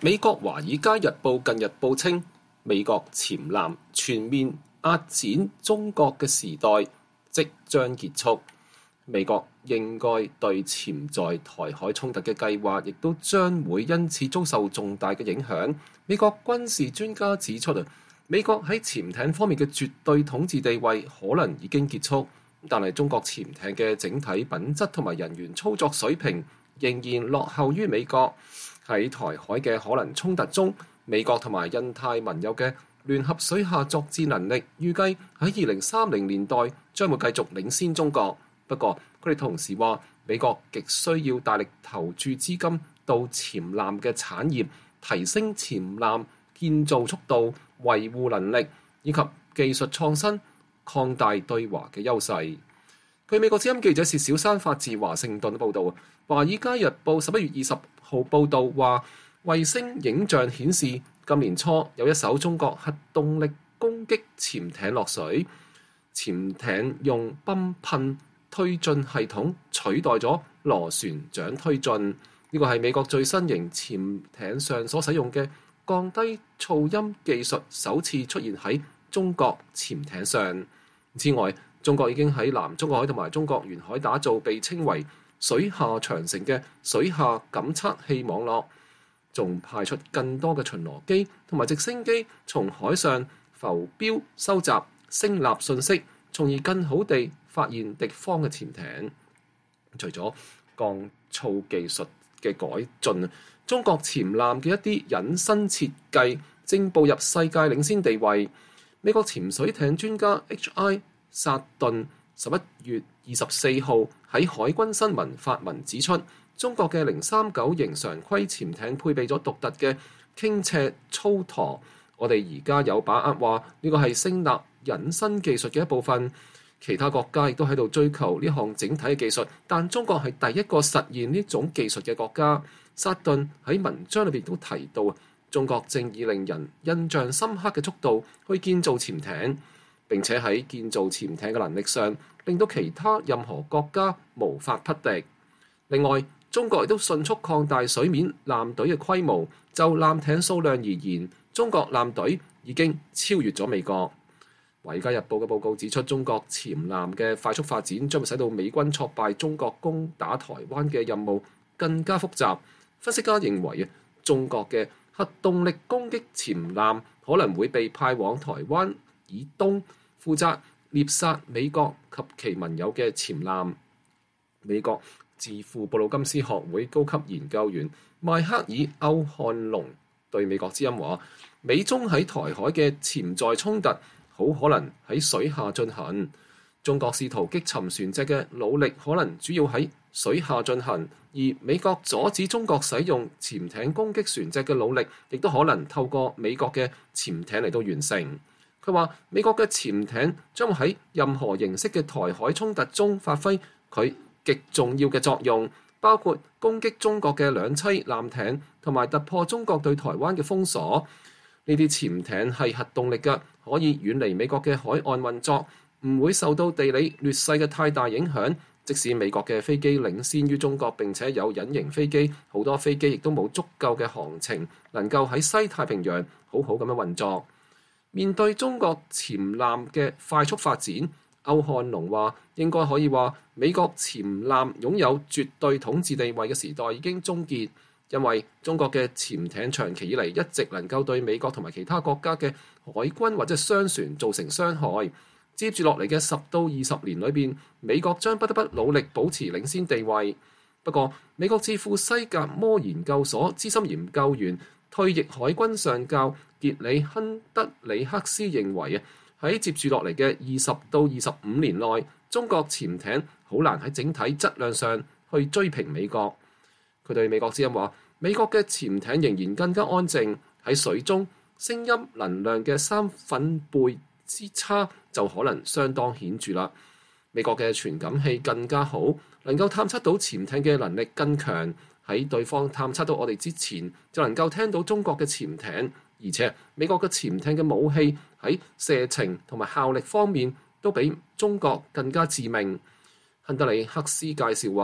美國《華爾街日報》近日報稱，美國潛艦全面壓剪中國嘅時代即將結束。美國應該對潛在台海衝突嘅計劃，亦都將會因此遭受重大嘅影響。美國軍事專家指出，美國喺潛艇方面嘅絕對統治地位可能已經結束，但係中國潛艇嘅整體品質同埋人員操作水平仍然落後於美國。喺台海嘅可能衝突中，美國同埋印太盟友嘅聯合水下作戰能力預計喺2030年代將會繼續領先中國。不過，佢哋同時話，美國極需要大力投注資金到潛艦嘅產業，提升潛艦建造速度、維護能力以及技術創新，擴大對華嘅優勢。據美國之音記者薛小山發自華盛頓報導，《華爾街日報》11月20號報導話，衛星影像顯示今年初有一艘中國核動力攻擊潛艇落水，潛艇用泵噴推進系統取代咗螺旋槳推進。呢個係美國最新型潛艇上所使用嘅降低噪音技術，首次出現喺中國潛艇上。此外，中國已經喺南中國海同埋中國沿海打造被稱為水下長城嘅水下感測器網絡，仲派出更多嘅巡邏機同埋直升機從海上浮標收集聲納信息，從而更好地發現敵方嘅潛艇。除咗降噪技術嘅改進，中國潛艦嘅一啲隱身設計正步入世界領先地位。美國潛水艇專家 H.I. 薩頓11月24號喺海軍新聞發文指出，中國嘅039型常規潛艇配備咗獨特嘅傾斜操舵。我哋而家有把握話呢個係聲納隱身技術嘅一部分。其他國家亦都喺度追求呢項整體嘅技術，但中國係第一個實現呢種技術嘅國家。薩頓喺文章裏邊都提到，中國正以令人印象深刻嘅速度去建造潛艇，並且喺建造潛艇嘅能力上，令到其他任何國家無法匹敵。另外，中國亦都迅速擴大水面艦隊嘅規模。就艦艇數量而言，中國艦隊已經超越咗美國。《華爾街日報》嘅報告指出，中國潛艦嘅快速發展將會使到美軍挫敗中國攻打台灣嘅任務更加複雜。分析家認為，中國嘅核動力攻擊潛艦可能會被派往台灣以東，負責獵殺美國及其盟友嘅潛艦。美國智庫布魯金斯學會高級研究員邁克爾·歐漢龍對美國之音話，美中喺台海嘅潛在衝突好可能喺水下進行。中國試圖擊沉船隻嘅努力可能主要喺水下進行，而美國阻止中國使用潛艇攻擊船隻嘅努力，亦都可能透過美國嘅潛艇嚟到完成。佢話，美國嘅潛艇將會喺任何形式嘅台海衝突中發揮佢極重要嘅作用，包括攻擊中國嘅兩棲艦艇，同埋突破中國對台灣嘅封鎖。呢啲潛艇係核動力嘅，可以遠離美國嘅海岸運作，唔會受到地理劣勢嘅太大影響。即使美國嘅飛機領先於中國，並且有隱形飛機，好多飛機亦都冇足夠嘅航程，能夠喺西太平洋好好咁樣運作。面對中國潛艦嘅快速發展，歐漢龍話，應該可以話，美國潛艦擁有絕對統治地位嘅時代已經終結。因為中國嘅潛艇長期以嚟一直能夠對美國同埋其他國家嘅海軍或者商船造成傷害。接住落嚟嘅10到20年裏邊，美國將不得不努力保持領先地位。不過，美國智庫西格摩研究所資深研究員、退役海軍上校傑里亨德里克斯認為，喺接住落嚟嘅20到25年內，中國潛艇好難喺整體質量上去追平美國。佢對美國之音話，美國嘅潛艇仍然更加安靜，喺水中聲音能量嘅3分貝之差就可能相當顯著啦。美國嘅傳感器更加好，能夠探測到潛艇嘅能力更強，喺對方探測到我哋之前，就能夠聽到中國嘅潛艇。而且美國嘅潛艇嘅武器喺射程同埋效力方面都比中國更加致命。亨德里克斯介紹話，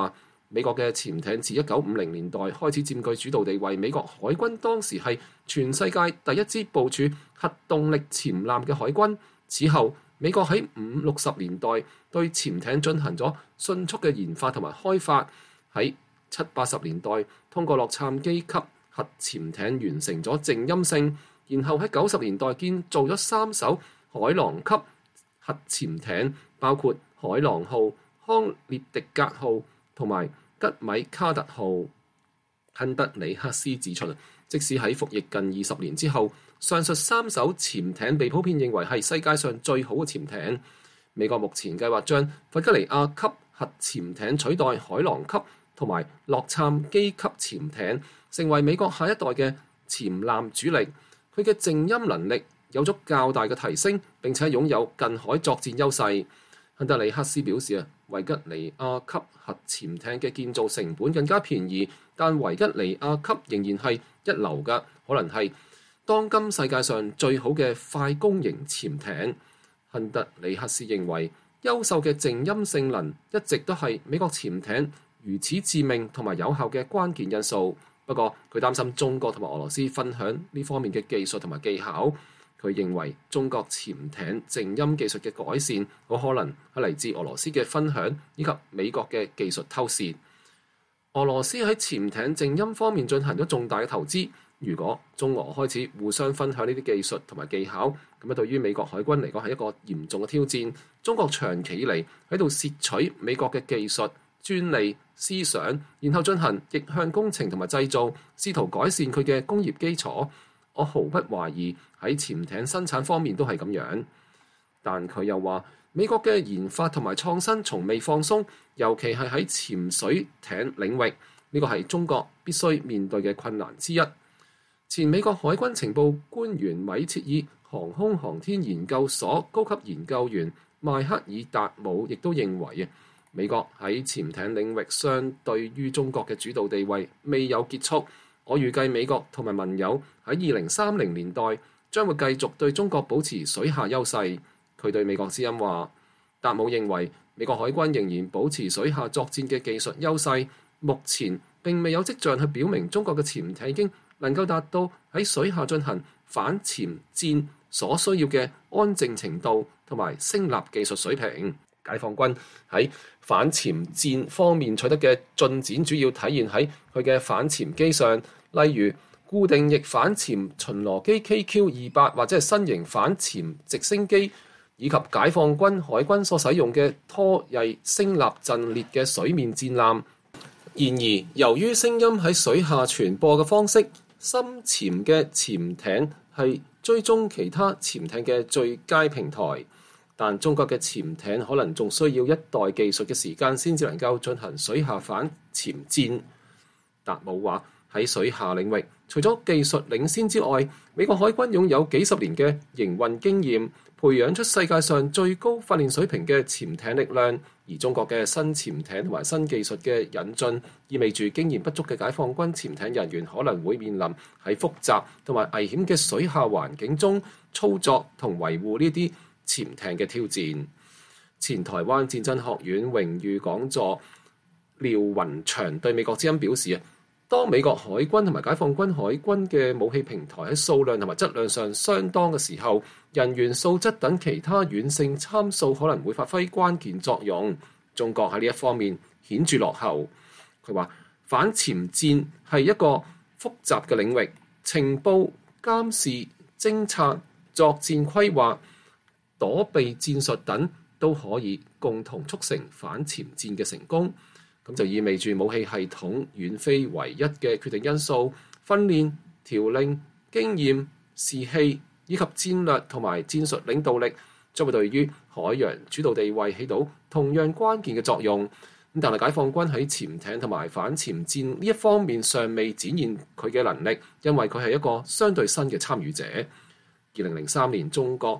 美國嘅潛艇自1950年代開始佔據主導地位，美國海軍當時係全世界第一支部署核動力潛艦嘅海軍。此後，美國喺50、60年代對潛艇進行咗迅速嘅研發同埋開發，喺70、80年代通過洛杉磯級核潛艇完成咗靜音性，然後喺90年代建造咗3艘海狼級核潛艇，包括海狼號、康涅狄格號同埋吉米卡特號。亨德里克斯指出，即使喺服役近20年之後，上述3艘潛艇被普遍認為係世界上最好嘅潛艇。美國目前計劃將弗吉尼亞級核潛艇取代海狼級同埋洛杉磯級潛艇，成為美國下一代嘅潛艦主力。佢嘅靜音能力有咗較大嘅提升，並且擁有近海作戰優勢。亨德里克斯表示，維吉尼亞級核潛艇嘅建造成本更加便宜，但維吉尼亞級仍然係一流嘅，可能係當今世界上最好嘅快攻型潛艇。亨德里克斯認為，優秀嘅靜音性能一直都係美國潛艇如此致命同埋有效嘅關鍵因素。不過，佢擔心中國同埋俄羅斯分享呢方面嘅技術同埋技巧。佢認為中國潛艇靜音技術嘅改善，好可能係嚟自俄羅斯嘅分享以及美國嘅技術偷竊。俄羅斯喺潛艇靜音方面進行咗重大嘅投資。如果中俄開始互相分享呢啲技術同埋技巧，咁對於美國海軍嚟講係一個嚴重嘅挑戰。中國長期以嚟喺度竊取美國嘅技術、專利、思想，然後進行逆向工程同埋製造，試圖改善佢嘅工業基礎。我毫不懷疑喺潛艇生產方面都係咁樣。但佢又話，美國嘅研發同埋創新從未放鬆，尤其係喺潛水艇領域，呢個係中國必須面對嘅困難之一。前美國海軍情報官員米切爾航空航天研究所高級研究員邁克爾達姆亦都認為，美國喺潛艇領域相對於中國嘅主導地位未有結束。我預計美國同埋盟友喺2030年代將會繼續對中國保持水下優勢。佢對美國之音話，達姆認為美國海軍仍然保持水下作戰嘅技術優勢，目前並未有跡象去表明中國嘅潛艇已經能夠達到喺水下進行反潛戰所需要嘅安靜程度同埋聲納技術水平。解放軍喺反潛戰方面取得嘅進展，主要體現喺佢嘅反潛機上，例如固定翼反潛巡邏機 KQ-28或者係新型反潛直升機，以及解放軍海軍所使用嘅拖曳聲納陣列嘅水面戰艦。然而，由於聲音喺水下傳播嘅方式，深潛嘅潛艇係追蹤其他潛艇嘅最佳平台。但中國嘅潛艇可能仲需要一代技術嘅時間先至能夠進行水下反潛戰。達姆話，喺水下領域，除咗技術領先之外，美國海軍擁有幾十年嘅營運經驗，培養出世界上最高訓練水平嘅潛艇力量。而中國嘅新潛艇同埋新技術嘅引進，意味住經驗不足嘅解放軍潛艇人員可能會面臨喺複雜同埋危險嘅水下環境中操作同維護呢啲潛艇嘅挑戰。前台灣戰爭學院榮譽講座廖雲祥對美國之音表示，當美國海軍同埋解放軍海軍嘅武器平台喺數量同埋質量上相當嘅時候，人員素質等其他軟性參數可能會發揮關鍵作用。中國喺呢一方面顯著落後。佢話反潛戰係一個複雜嘅領域，情報、監視、偵察、作戰規劃、躲避戰術等都可以共同促成反潛戰嘅成功。咁就意味住武器系統遠非唯一嘅決定因素，訓練、調令、經驗、士氣以及戰略同埋戰術領導力將會對於海洋主導地位起到同樣關鍵嘅作用。但係解放軍喺潛艇同埋反潛戰呢一方面尚未展現佢嘅能力，因為佢係一個相對新嘅參與者。2003年，中國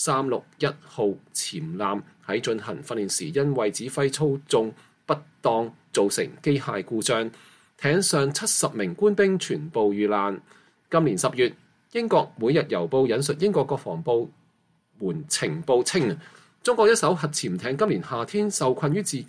361號潛艦喺進行訓練時，因為指揮操縱不當造成機械故障，艇上70名官兵全部遇難。今年10月，英國每日郵報引述英國國防部門情報稱，中國一艘核潛艇今年夏天受困於自己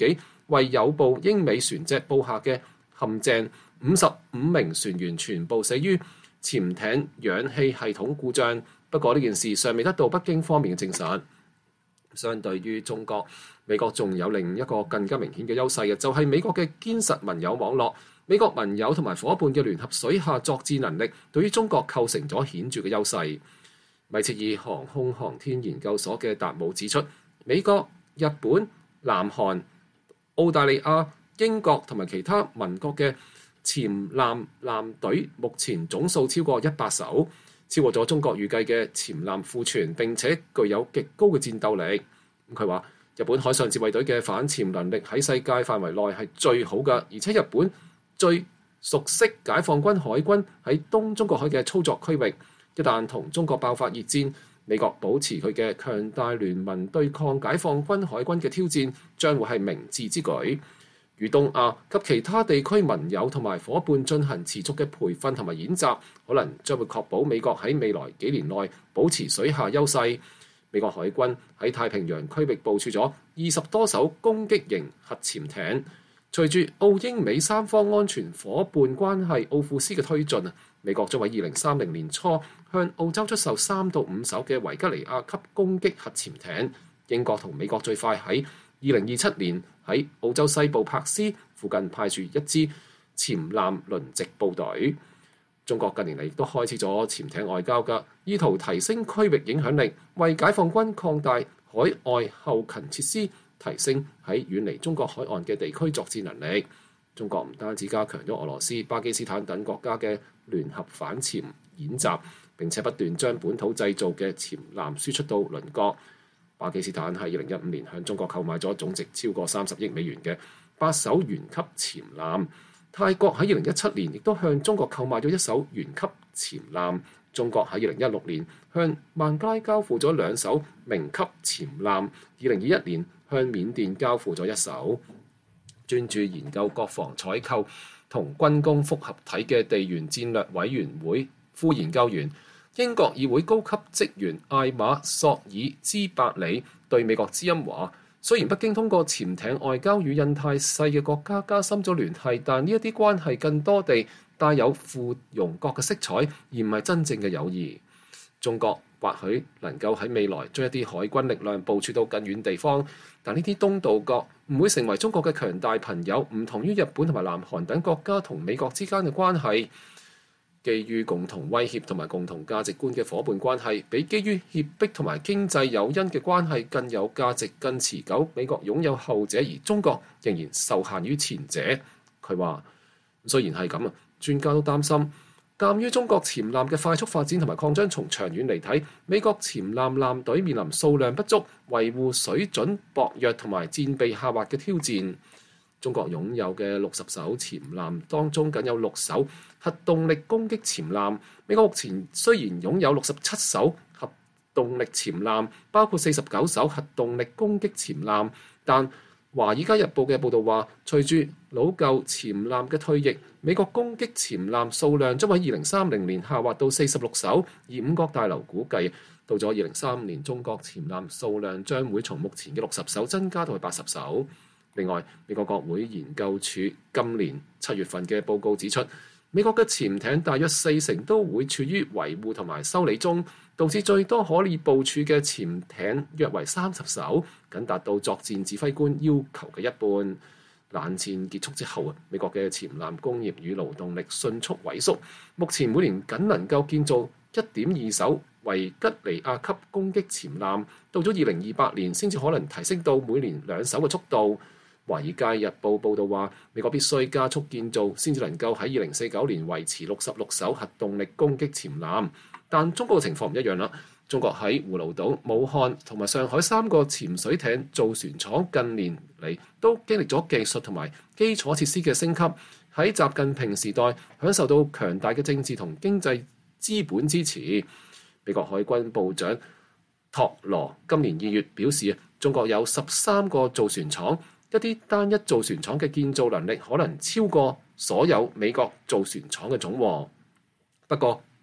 為有部英美船隻布下嘅陷阱，55名船員全部死於潛艇氧氣系統故障。不過呢件事尚未得到北京方面嘅證實。相對於中國，美國仲有另一個更加明顯嘅優勢嘅，就係美國嘅堅實盟友網絡。美國盟友同埋伙伴嘅聯合水下作戰能力，對於中國構成咗顯著嘅優勢。米切爾航空航天研究所嘅達姆指出，美國、日本、南韓、澳大利亞、英國同埋其他盟國嘅潛艦艦隊目前總數超過100艘，超過咗中國預計嘅潛艦庫存，並且具有極高嘅戰鬥力。佢話日本海上自衛隊嘅反潛能力喺世界範圍內係最好嘅，而且日本最熟悉解放軍海軍喺東中國海嘅操作區域。一旦同中國爆發熱戰，美國保持佢嘅強大聯盟對抗解放軍海軍嘅挑戰，將會係明智之舉。與東亞及其他地區盟友同埋伙伴進行持續嘅培訓同埋演習，可能將會確保美國喺未來幾年內保持水下優勢。美國海軍喺太平洋區域部署咗20多艘攻擊型核潛艇。隨住澳英美三方安全伙伴關係奧庫斯嘅推進，美國將喺2030年初向澳洲出售3到5艘嘅維吉尼亞級攻擊核潛艇。英國同美國最快喺2027年喺澳洲西部珀斯附近派駐一支潛艦輪值部隊。中國近年嚟亦都開始咗潛艇外交嘅，意圖提升區域影響力，為解放軍擴大海外後勤設施，提升喺遠離中國海岸嘅地區作戰能力。中國唔單止加強咗俄羅斯、巴基斯坦等國家嘅聯合反潛演習，並且不斷將本土製造嘅潛艦輸出到鄰國。巴基斯坦喺2015年向中國購買咗總值超過30億美元嘅8艘原級潛艦。泰國喺2017年亦都向中國購買咗1艘原級潛艦。中國喺2016年向孟加拉交付咗2艘明級潛艦。2021年向緬甸交付咗1艘。專注研究國防採購同軍工複合體嘅地緣戰略委員會副研究員、英國議會高級職員艾瑪索爾茲伯里對美國之音話：雖然北京通過潛艇外交與印太勢嘅國家加深咗聯繫，但呢一啲關係更多地帶有附庸國嘅色彩，而唔係真正嘅友誼。中國或許能夠喺未來將一啲海軍力量部署到更遠地方，但呢啲東道國唔會成為中國嘅強大朋友。唔同於日本同埋南韓等國家同美國之間嘅關係，基於共同威脅同埋共同價值觀嘅伙伴關係，比基於脅迫同埋經濟誘因嘅關係更有價值、更持久。美國擁有後者，而中國仍然受限於前者。佢話：雖然係咁啊，專家都擔心。鑑於中國潛艦嘅快速發展同埋擴張，從長遠嚟睇，美國潛艦艦隊面臨數量不足、維護水準薄弱同埋戰備下滑嘅挑戰。中國擁有嘅60艘潛艦當中，僅有6艘核動力攻擊潛艦。美國目前雖然擁有67艘核動力潛艦，包括49艘核動力攻擊潛艦，但《華爾街日報》嘅報導話，隨住老舊潛艦嘅退役，美國攻擊潛艦數量將喺2030年下滑到46艘，而五角大樓估計，到咗2035年，中國潛艦數量將會從目前嘅60艘增加到去80艘。另外，美國國會研究處今年7月份嘅報告指出，美國嘅潛艇大約40%都會處於維護同埋修理中，導致最多可以部署嘅潛艇約為30艘，僅達到作戰指揮官要求嘅一半。冷戰結束之後，美國嘅潛艦工業與勞動力迅速萎縮，目前每年僅能夠建造1.2艘維吉尼亞級攻擊潛艦，到咗2028年先至可能提升到每年2艘嘅速度。《華爾街日報》報導話，美國必須加速建造，先至能夠喺2049年維持66艘核動力攻擊潛艦。但中國嘅情況唔一樣啦。中國喺葫蘆島、武漢同埋上海3個潛水艇造船廠近年嚟都經歷咗技術同埋基礎設施嘅升級。喺習近平時代，享受到強大嘅政治同經濟資本支持。美國海軍部長托羅今年2月表示，中國有13個造船廠。一啲單一造船廠嘅建造能力可能超過所有美國造船廠嘅總和。不過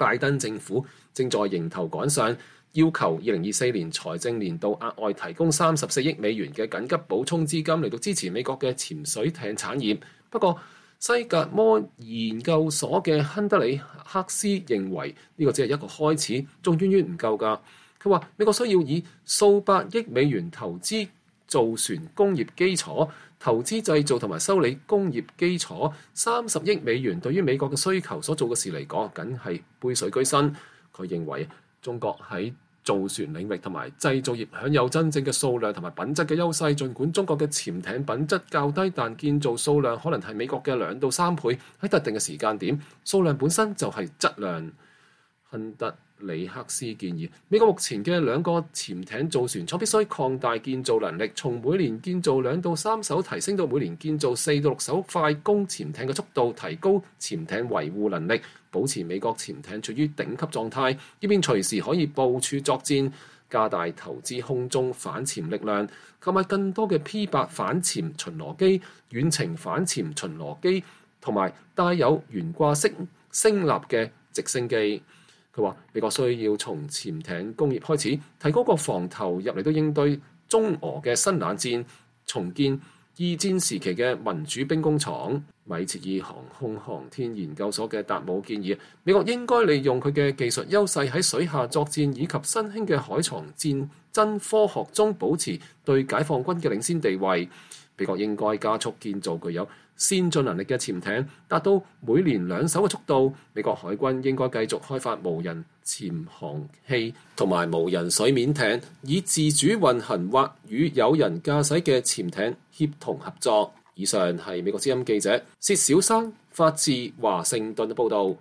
拜登政府正在迎頭趕上，要求2024年財政年度額外提供34億美元嘅緊急補充資金嚟到支持美國嘅潛水艇產業。不過，西格摩研究所嘅亨德里克斯認為呢個只係一個開始，仲遠遠唔夠㗎。佢話美國需要以數百億美元投資造船工業基礎，投資製造同埋修理工業基礎。30億美元對於美國嘅需求所做嘅事嚟講，梗係杯水車薪。佢認為中國喺造船領域同埋製造業享有真正嘅數量同埋品質嘅優勢，儘管中國嘅潛艇品質較低，但建造數量可能係美國嘅2到3倍。喺特定嘅時間點，數量本身就係質量。亨德里克斯建議，美國目前嘅2個潛艇造船廠必須擴大建造能力，從每年建造2到3艘提升到每年建造4到6艘快攻潛艇嘅速度，提高潛艇維護能力，保持美國潛艇處於頂級狀態，以便隨時可以部署作戰，加大投資空中反潛力量，購買更多嘅 P8 反潛巡邏機、遠程反潛巡邏機同埋帶有懸掛式升立嘅直升機。佢話美國需要從潛艇工業開始，提高國防投入嚟到應對中俄嘅新冷戰，重建2戰時期嘅民主兵工廠。米切爾航空航天研究所嘅達姆建議，美國應該利用佢嘅技術優勢喺水下作戰以及新興嘅海床戰爭科學中保持對解放軍嘅領先地位。美國應該加速建造具有先進能力嘅潛艇，達到每年2艘嘅速度。美國海軍應該繼續開發無人潛航器同埋無人水面艇，以自主運行或與有人駕駛嘅潛艇協同合作。以上係美國之音記者薛小山發自華盛頓嘅報導。